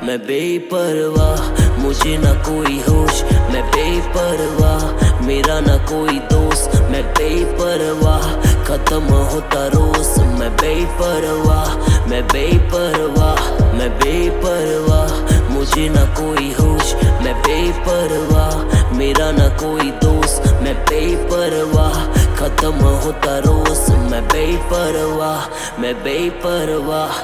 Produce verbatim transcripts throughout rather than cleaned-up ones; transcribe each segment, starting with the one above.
मैं बेपरवाह, मुझे ना कोई होश, मैं बेपरवाह, मेरा ना कोई दोस्त, मैं बेपरवाह, खत्म होता रोज, मैं बेपरवाह, मैं बेपरवाह, मैं बेपरवाह, मुझे ना कोई होश, मैं बेपरवाह, मेरा ना कोई दोस्त, मैं बेपरवाह, खत्म होता रोज, मैं बेपरवाह, मैं बेपरवाह।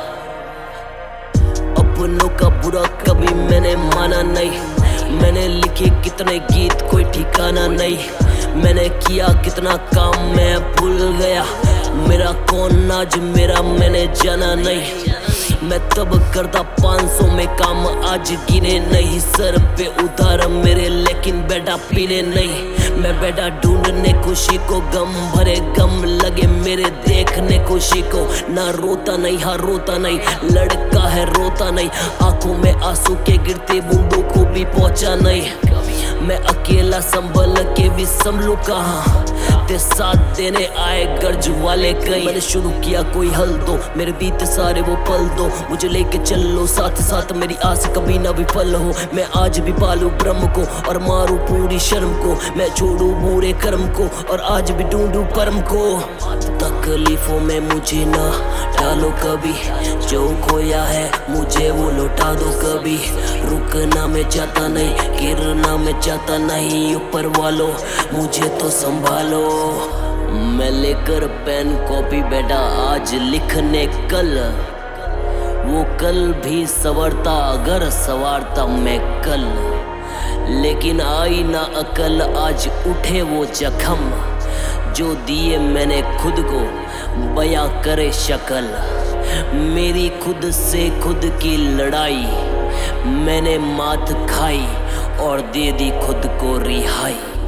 अपनों का बुरा कभी मैंने माना नहीं, मैंने लिखे कितने गीत कोई ठिकाना नहीं, मैंने किया कितना काम मैं भूल गया, मेरा कौन आज मेरा मैंने जाना नहीं। मैं तब करता पाँच सौ में काम आज गिने नहीं, सर पे उतार मेरे लेकिन बैठा पीने नहीं, मैं बैठा ढूंढने खुशी को, गम भरे गम लगे मेरे देखने खुशी को, ना रोता नहीं हाँ रोता नहीं, लड़का है रोता नहीं, आंखों में आंसू के गिरते बूंदों को भी पहुंचा नहीं, मैं अकेला संभल के भी संभलू कहाँ, ते साथ देने आए गर्ज वाले कई, मैंने शुरू किया कोई हल दो, मेरे बीते सारे वो पल दो, मुझे लेके चल लो साथ साथ, मेरी आस कभी ना विफल हो, मैं आज भी पालू ब्रह्म को और मारू पूरी शर्म को, मैं छोड़ू बुरे कर्म को और आज भी ढूंढू परम को। तकलीफों में मुझे ना डालो कभी, जो खोया है मुझे वो लौटा दो कभी, रुकना मैं चाहता नहीं, गिरना मैं चाहता नहीं, ऊपर वालों मुझे तो संभालो। मैं लेकर पेन कॉपी बैठा आज लिखने कल, वो कल भी संवरता अगर संवारता मैं कल, लेकिन आई ना अकल आज उठे वो जख्म, जो दिए मैंने खुद को बयां करे शक्ल, मेरी खुद से खुद की लड़ाई मैंने मात खाई और दे दी खुद को रिहाई।